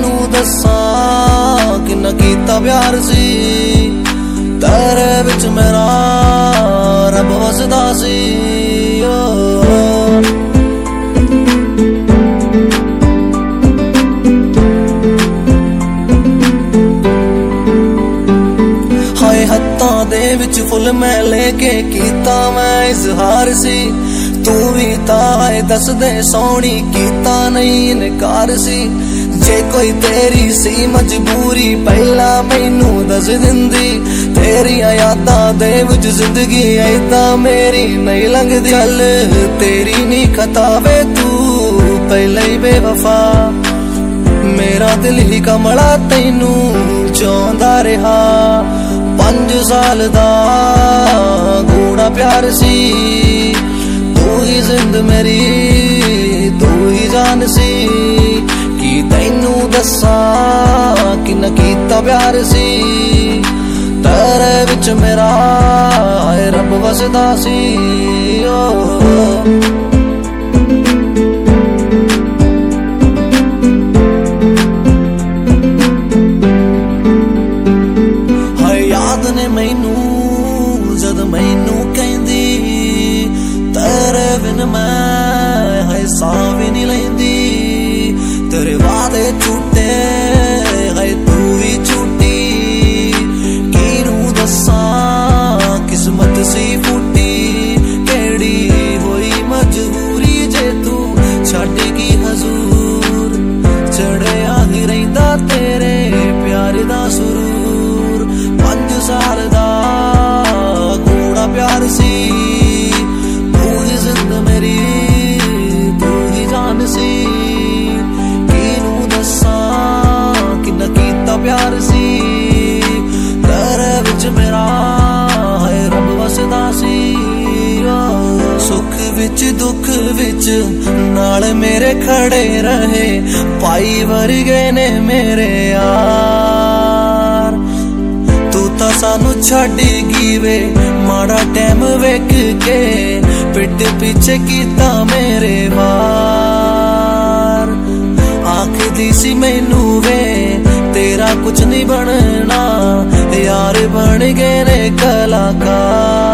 तैनू दस्सां किन्ना कीता प्यार सी तेरे विच मेरा रब वसदा सी। हाय हत्थां दे विच फुल मैं लेके कीता मैं इजहार सी तू भी ताए दस दे सोहनी कीता नहीं इनकार सी। जे कोई तेरी सी मजबूरी पहला मैनू दस दिंदी तेरिया यादां दे विच जिंदगी ऐदां मेरी नहीं लंघदी। चल तेरी नहीं खता वे तू पहले ही बेवफा मेरा दिल ही कमला तैनू चाहंदा रहा। 5 साल दा गूढ़ा प्यार सी तू ही जिंद मेरी तू ही जान सी कि तैनू दस्सां किन्ना कीता प्यार सी तेरे विच मेरा हाय रब वसदा सी। हाय याद ने मैनू जद मैनू कहंदी तेरे बिन मैं हाय सां भी नहीं लैंदी। तेरे वादे झूठे हाय तू ही झूठी किनू दस्सां किस्मत सी फूटी केड़ी होई मजबूरी जे तू छड्ड गई हजूर चढ़िया ही रहिंदा तेरे प्यार दा सुरूर। 5 साल दा गूढ़ा प्यार सी मेरी तू ही जान सी किनू दस्सां किन्ना कीता प्यार सी तेरे विच मेरा हाय रब वसदा सी। सुख विच दुख विच नाल मेरे खड़े रहे भाई वर्गे ने मेरे यार। तू तां सानू छड्ड गई वे माड़ा टाइम वेख के पिट पीछे कीता मेरे वार। आखदी सी मैनू वे तेरा कुछ नहीं बनना यार बन गए ने कलाकार।